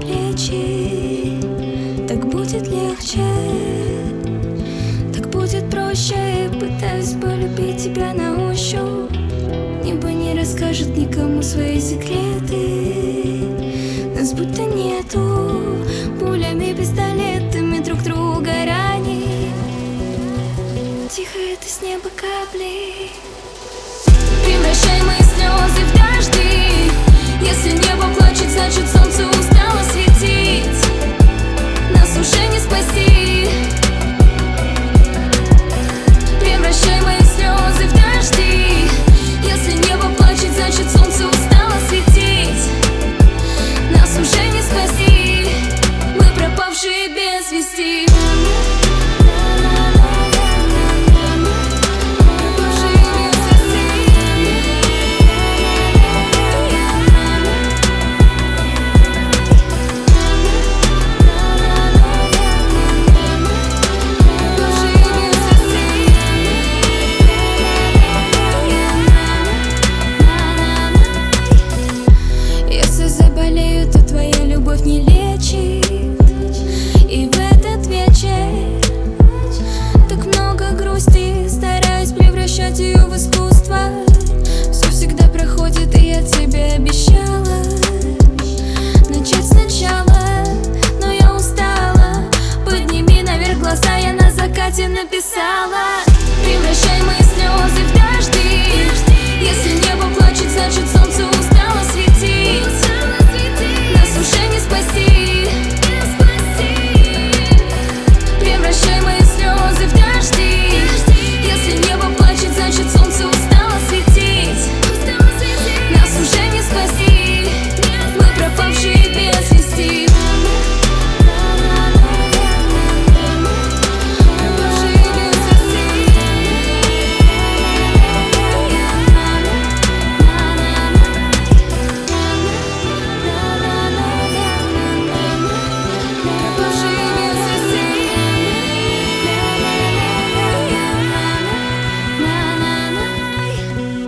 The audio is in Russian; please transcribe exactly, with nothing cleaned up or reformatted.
плечи. Так будет легче, так будет проще. Пытаюсь полюбить тебя на ощупь. Небо не расскажет никому свои секреты. Нас будто нету, пулями, пистолетами друг друга ранить. Тихо это с неба капли. Превращай мои слезы в дожди. Если небо плачет, значит солнце устало.